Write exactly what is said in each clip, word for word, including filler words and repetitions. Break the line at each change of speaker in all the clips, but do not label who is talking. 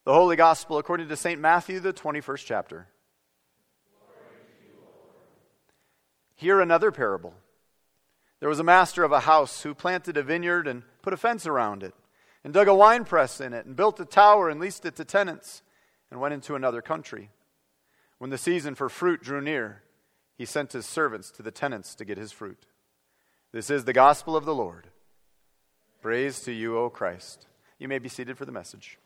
The Holy Gospel according to Saint Matthew, the twenty-first chapter. Hear another parable. There was a master of a house who planted a vineyard and put a fence around it, and dug a winepress in it, and built a tower and leased it to tenants, and went into another country. When the season for fruit drew near, he sent his servants to the tenants to get his fruit. This is the gospel of the Lord. Praise to you, O Christ. You may be seated for the message.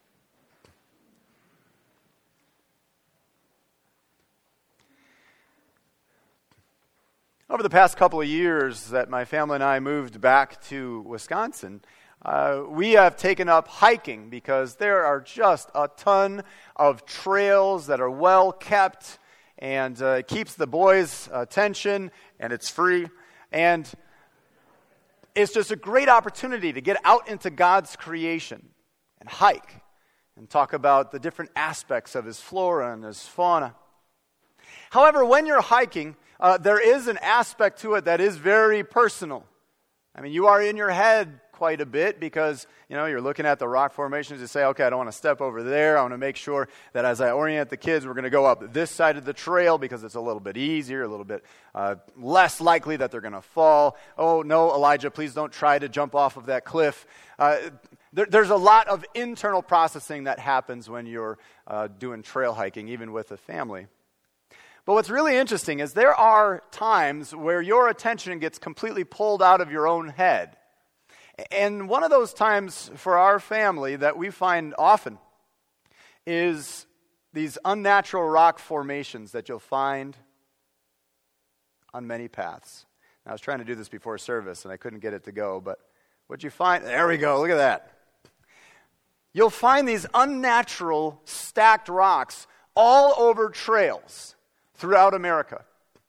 Over the past couple of years that my family and I moved back to Wisconsin, uh, we have taken up hiking because there are just a ton of trails that are well kept, and uh, it keeps the boys' attention, and it's free. And it's just a great opportunity to get out into God's creation and hike and talk about the different aspects of His flora and His fauna. However, when you're hiking, Uh, there is an aspect to it that is very personal. I mean, you are in your head quite a bit because, you know, you're looking at the rock formations. You say, okay, I don't want to step over there. I want to make sure that as I orient the kids, we're going to go up this side of the trail because it's a little bit easier, a little bit uh, less likely that they're going to fall. Oh, no, Elijah, please don't try to jump off of that cliff. Uh, there, there's a lot of internal processing that happens when you're uh, doing trail hiking, even with a family. But what's really interesting is there are times where your attention gets completely pulled out of your own head. And one of those times for our family that we find often is these unnatural rock formations that you'll find on many paths. Now, I was trying to do this before service and I couldn't get it to go, but what'd you find? There we go, look at that. You'll find these unnatural stacked rocks all over trails throughout America.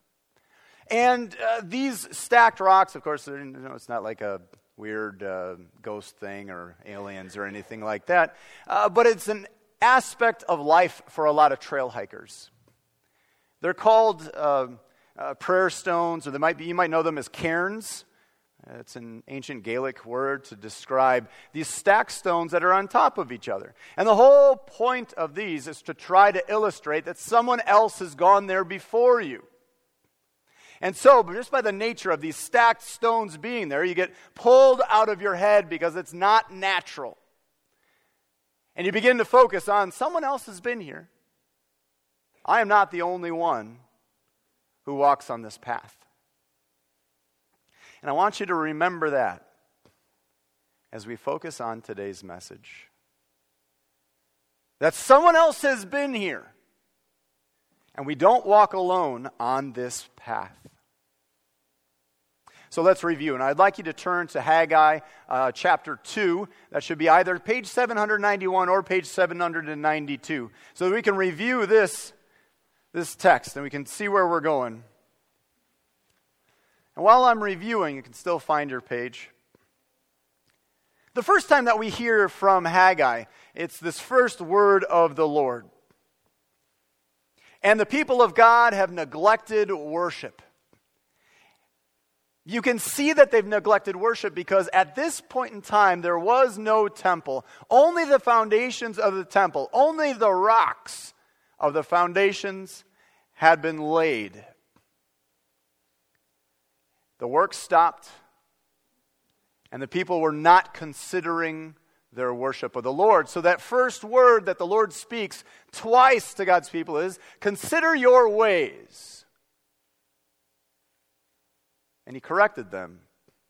And uh, these stacked rocks, of course, you know, it's not like a weird uh, ghost thing or aliens or anything like that, uh, but it's an aspect of life for a lot of trail hikers. They're called uh, uh, prayer stones, or they might be, you might know them as cairns. It's an ancient Gaelic word to describe these stacked stones that are on top of each other. And the whole point of these is to try to illustrate that someone else has gone there before you. And so, just by the nature of these stacked stones being there, you get pulled out of your head because it's not natural. And you begin to focus on someone else has been here. I am not the only one who walks on this path. And I want you to remember that as we focus on today's message. That someone else has been here. And we don't walk alone on this path. So let's review. And I'd like you to turn to Haggai uh, chapter two. That should be either page seven ninety-one or page seven ninety-two. So that we can review this, this text and we can see where we're going. And while I'm reviewing, you can still find your page. The first time that we hear from Haggai, it's this first word of the Lord. And the people of God have neglected worship. You can see that they've neglected worship because at this point in time, there was no temple. Only the foundations of the temple, only the rocks of the foundations had been laid. The work stopped, and the people were not considering their worship of the Lord. So that first word that the Lord speaks twice to God's people is, consider your ways. And He corrected them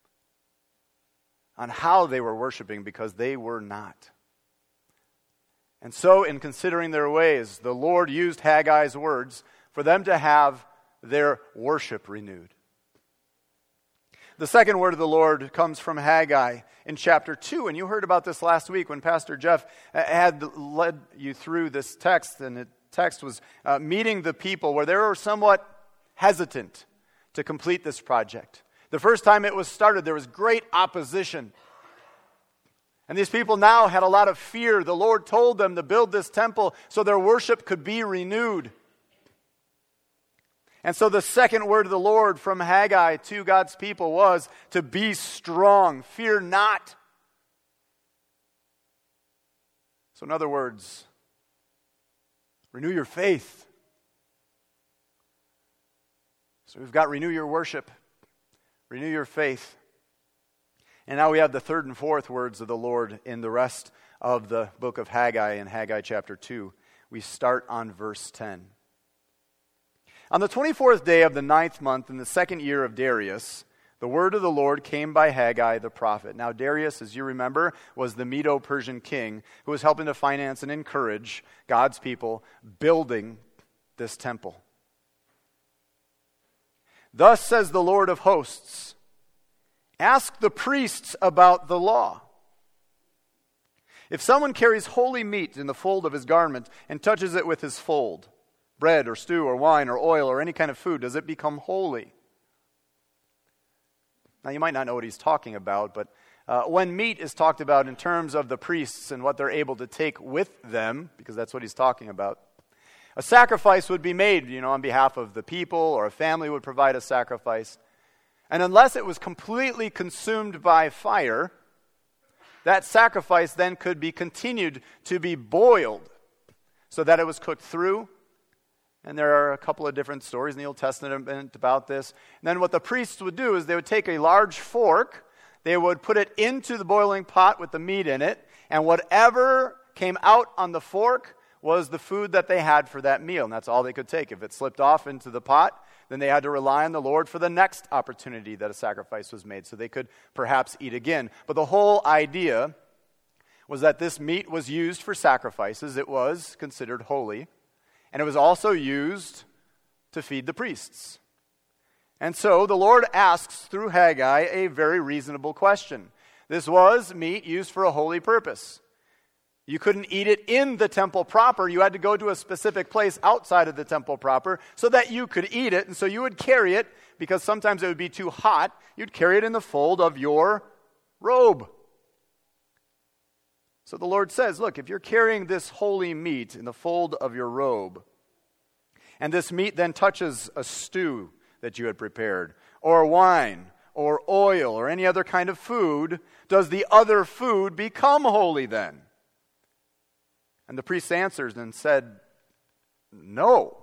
on how they were worshiping because they were not. And so in considering their ways, the Lord used Haggai's words for them to have their worship renewed. The second word of the Lord comes from Haggai in chapter two, and you heard about this last week when Pastor Jeff had led you through this text, and the text was uh, meeting the people where they were somewhat hesitant to complete this project. The first time it was started, there was great opposition. And these people now had a lot of fear. The Lord told them to build this temple so their worship could be renewed. And so the second word of the Lord from Haggai to God's people was to be strong, fear not. So in other words, Renew your faith. So we've got renew your worship, renew your faith. And now we have the third and fourth words of the Lord in the rest of the book of Haggai in Haggai chapter two. We start on verse ten. On the twenty-fourth day of the ninth month in the second year of Darius, the word of the Lord came by Haggai the prophet. Now Darius, as you remember, was the Medo-Persian king who was helping to finance and encourage God's people building this temple. Thus says the Lord of hosts, ask the priests about the law. If someone carries holy meat in the fold of his garment and touches it with his fold, bread or stew or wine or oil or any kind of food, does it become holy? Now you might not know what he's talking about, but uh, when meat is talked about in terms of the priests and what they're able to take with them, because that's what he's talking about, a sacrifice would be made, you know, on behalf of the people, or a family would provide a sacrifice. And unless it was completely consumed by fire, that sacrifice then could be continued to be boiled so that it was cooked through. And there are a couple of different stories in the Old Testament about this. And then what the priests would do is they would take a large fork, they would put it into the boiling pot with the meat in it, and whatever came out on the fork was the food that they had for that meal, and that's all they could take. If it slipped off into the pot, then they had to rely on the Lord for the next opportunity that a sacrifice was made, so they could perhaps eat again. But the whole idea was that this meat was used for sacrifices. It was considered holy, and it was also used to feed the priests. And so the Lord asks through Haggai a very reasonable question. This was meat used for a holy purpose. You couldn't eat it in the temple proper. You had to go to a specific place outside of the temple proper so that you could eat it. And so you would carry it, because sometimes it would be too hot, you'd carry it in the fold of your robe. So the Lord says, look, if you're carrying this holy meat in the fold of your robe, and this meat then touches a stew that you had prepared, or wine, or oil, or any other kind of food, does the other food become holy then? And the priest answered and said, no.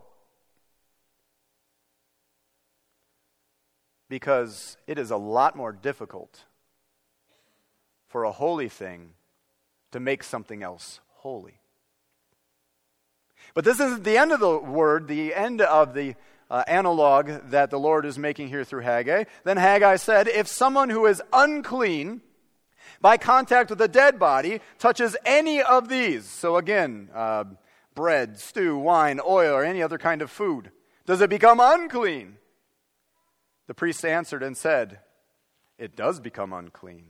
Because it is a lot more difficult for a holy thing to make something else holy. But this isn't the end of the word, the end of the uh, analog that the Lord is making here through Haggai. Then Haggai said, if someone who is unclean by contact with a dead body touches any of these, so again, uh, bread, stew, wine, oil, or any other kind of food, does it become unclean? The priest answered and said, it does become unclean.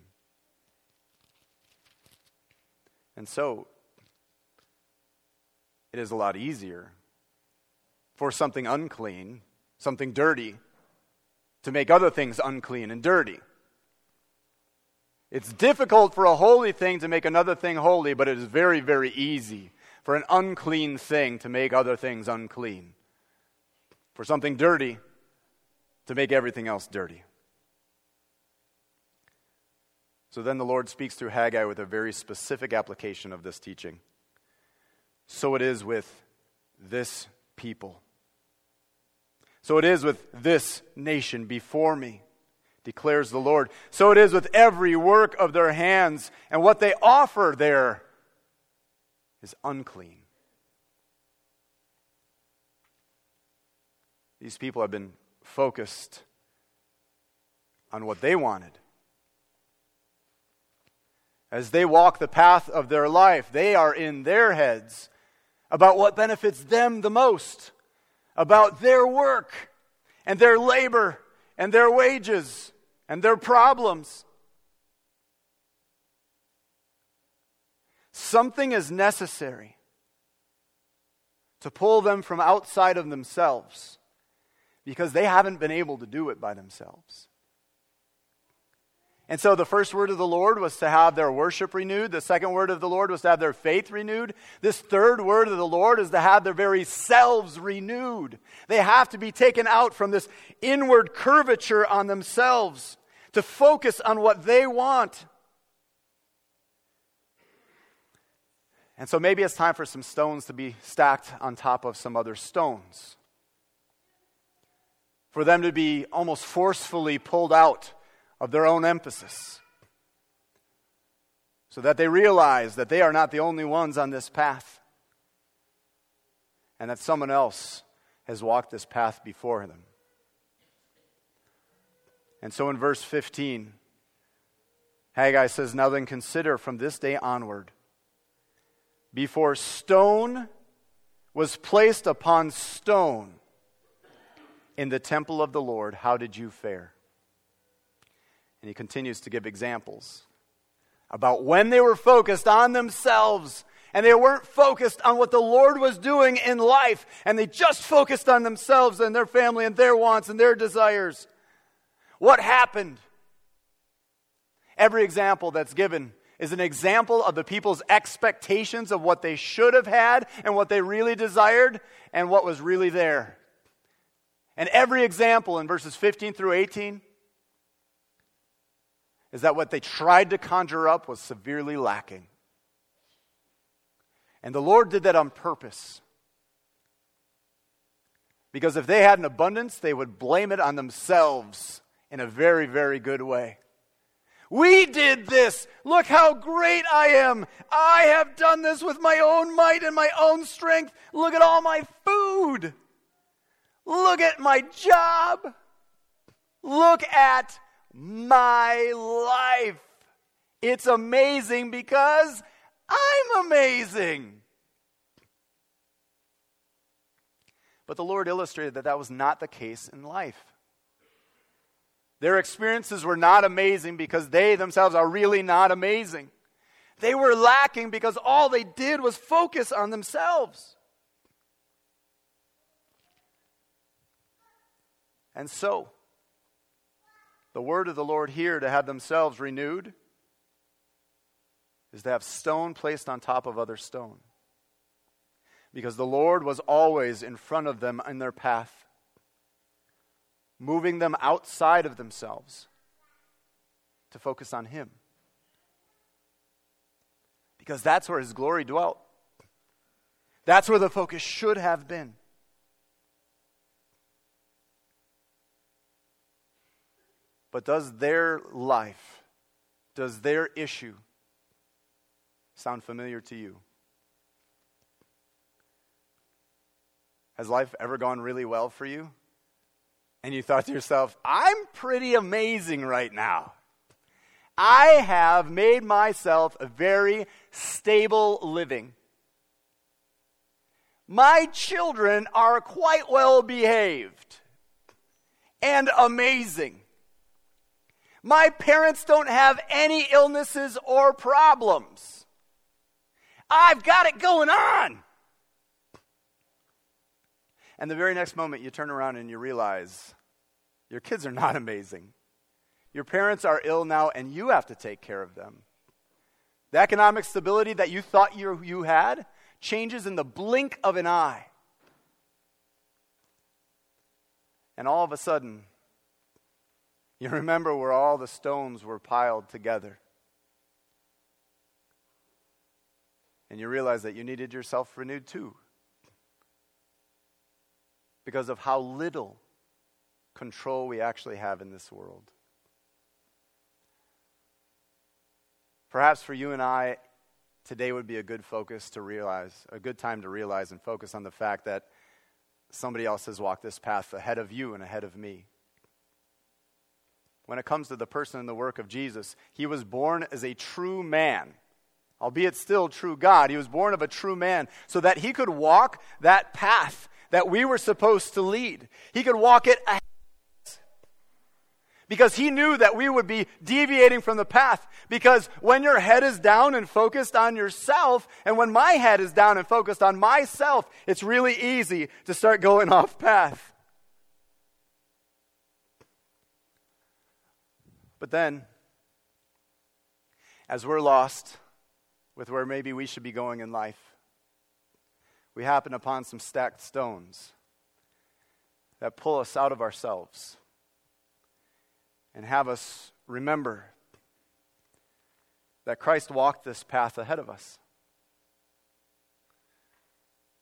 And so, it is a lot easier for something unclean, something dirty, to make other things unclean and dirty. It's difficult for a holy thing to make another thing holy, but it is very, very easy for an unclean thing to make other things unclean. For something dirty to make everything else dirty. So then the Lord speaks through Haggai with a very specific application of this teaching. So it is with this people. So it is with this nation before me, declares the Lord. So it is with every work of their hands, and what they offer there is unclean. These people have been focused on what they wanted. As they walk the path of their life, they are in their heads about what benefits them the most, about their work and their labor and their wages and their problems. Something is necessary to pull them from outside of themselves, because they haven't been able to do it by themselves. And so the first word of the Lord was to have their worship renewed. The second word of the Lord was to have their faith renewed. This third word of the Lord is to have their very selves renewed. They have to be taken out from this inward curvature on themselves to focus on what they want. And so maybe it's time for some stones to be stacked on top of some other stones. For them to be almost forcefully pulled out of their own emphasis. So that they realize that they are not the only ones on this path. And that someone else has walked this path before them. And so in verse fifteen, Haggai says, "Now then consider from this day onward, before stone was placed upon stone in the temple of the Lord, how did you fare?" And he continues to give examples about when they were focused on themselves and they weren't focused on what the Lord was doing in life, and they just focused on themselves and their family and their wants and their desires. What happened? Every example that's given is an example of the people's expectations of what they should have had and what they really desired and what was really there. And every example in verses fifteen through eighteen is that what they tried to conjure up was severely lacking. And the Lord did that on purpose. Because if they had an abundance, they would blame it on themselves in a very, very good way. We did this. Look how great I am. I have done this with my own might and my own strength. Look at all my food. Look at my job. Look at my life. It's amazing because I'm amazing. But the Lord illustrated that that was not the case in life. Their experiences were not amazing because they themselves are really not amazing. They were lacking because all they did was focus on themselves. And so, the word of the Lord here to have themselves renewed is to have stone placed on top of other stone. Because the Lord was always in front of them in their path, moving them outside of themselves to focus on Him. Because that's where His glory dwelt. That's where the focus should have been. But does their life, does their issue sound familiar to you? Has life ever gone really well for you? And you thought to yourself, I'm pretty amazing right now. I have made myself a very stable living. My children are quite well behaved and amazing. My parents don't have any illnesses or problems. I've got it going on. And the very next moment you turn around and you realize your kids are not amazing. Your parents are ill now and you have to take care of them. The economic stability that you thought you, you had changes in the blink of an eye. And all of a sudden, you remember where all the stones were piled together. And you realize that you needed yourself renewed too. Because of how little control we actually have in this world. Perhaps for you and I, today would be a good focus to realize, a good time to realize and focus on the fact that somebody else has walked this path ahead of you and ahead of me. When it comes to the person and the work of Jesus, He was born as a true man, albeit still true God. He was born of a true man so that He could walk that path that we were supposed to lead. He could walk it ahead. Because He knew that we would be deviating from the path. Because when your head is down and focused on yourself, and when my head is down and focused on myself, it's really easy to start going off path. But then, as we're lost with where maybe we should be going in life, we happen upon some stacked stones that pull us out of ourselves and have us remember that Christ walked this path ahead of us.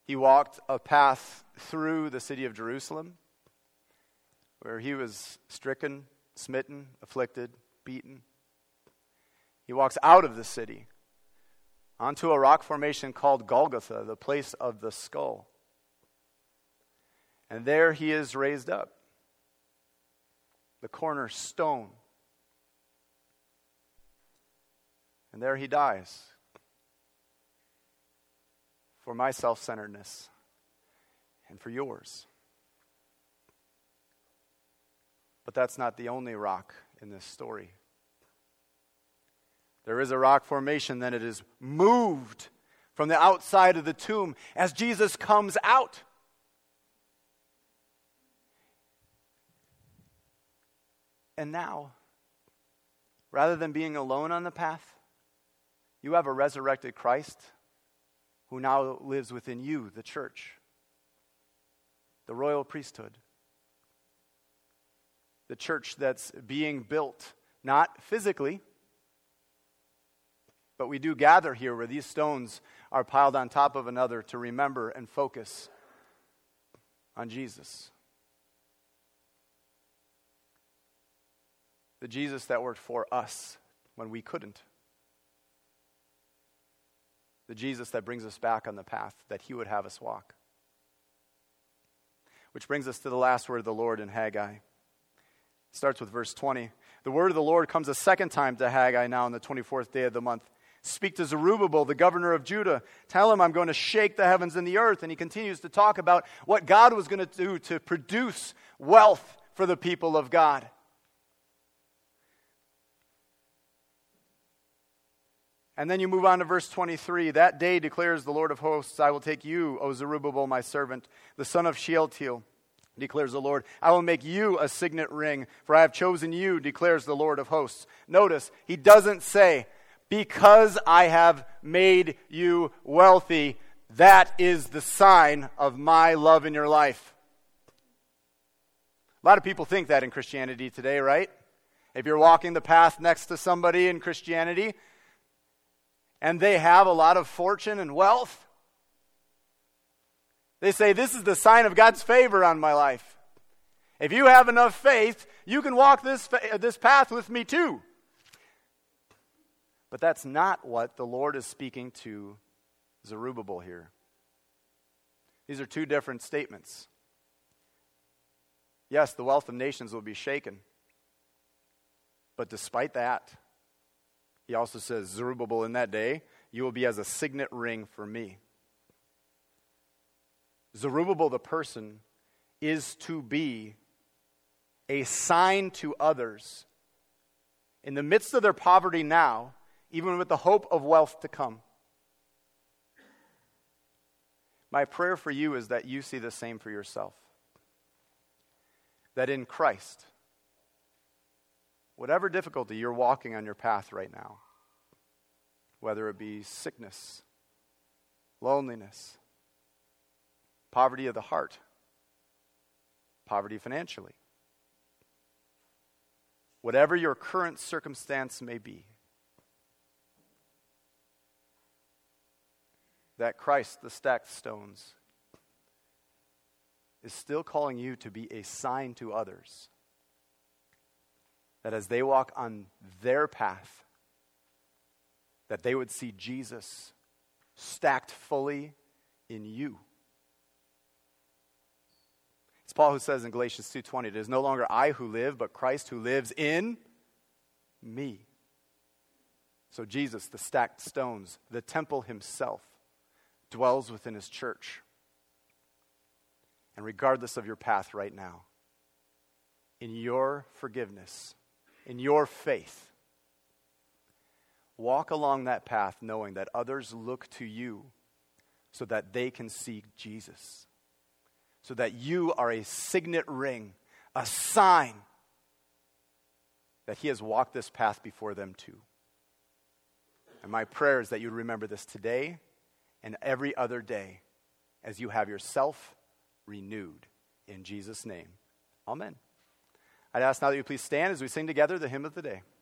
He walked a path through the city of Jerusalem where he was stricken, smitten, afflicted, beaten. He walks out of the city onto a rock formation called Golgotha, the place of the skull. And there he is raised up, the cornerstone. And there he dies for my self-centeredness and for yours. But that's not the only rock in this story. There is a rock formation, then it is moved from the outside of the tomb as Jesus comes out. And now, rather than being alone on the path, you have a resurrected Christ who now lives within you, the church, the royal priesthood. The church that's being built, not physically, but we do gather here where these stones are piled on top of another to remember and focus on Jesus. The Jesus that worked for us when we couldn't. The Jesus that brings us back on the path that he would have us walk. Which brings us to the last word of the Lord in Haggai. It starts with verse twenty. The word of the Lord comes a second time to Haggai now on the twenty-fourth day of the month. Speak to Zerubbabel, the governor of Judah. Tell him I'm going to shake the heavens and the earth. And he continues to talk about what God was going to do to produce wealth for the people of God. And then you move on to verse twenty-three. That day declares the Lord of hosts, I will take you, O Zerubbabel, my servant, the son of Shealtiel, declares the Lord. I will make you a signet ring, for I have chosen you, declares the Lord of hosts. Notice, he doesn't say, because I have made you wealthy, that is the sign of my love in your life. A lot of people think that in Christianity today, right? If you're walking the path next to somebody in Christianity, and they have a lot of fortune and wealth, they say, this is the sign of God's favor on my life. If you have enough faith, you can walk this, this path with me too. But that's not what the Lord is speaking to Zerubbabel here. These are two different statements. Yes, the wealth of nations will be shaken. But despite that, he also says, Zerubbabel, in that day, you will be as a signet ring for me. Zerubbabel, the person, is to be a sign to others in the midst of their poverty now, even with the hope of wealth to come. My prayer for you is that you see the same for yourself. That in Christ, whatever difficulty you're walking on your path right now, whether it be sickness, loneliness, poverty of the heart, poverty financially, whatever your current circumstance may be, that Christ, the stacked stones, is still calling you to be a sign to others. That as they walk on their path, that they would see Jesus stacked fully in you. It's Paul who says in Galatians two twenty, it is no longer I who live, but Christ who lives in me. So Jesus, the stacked stones, the temple himself, dwells within his church. And regardless of your path right now, in your forgiveness, in your faith, walk along that path knowing that others look to you so that they can see Jesus. So that you are a signet ring, a sign that he has walked this path before them too. And my prayer is that you remember this today and every other day as you have yourself renewed. In Jesus' name, amen. I'd ask now that you please stand as we sing together the hymn of the day.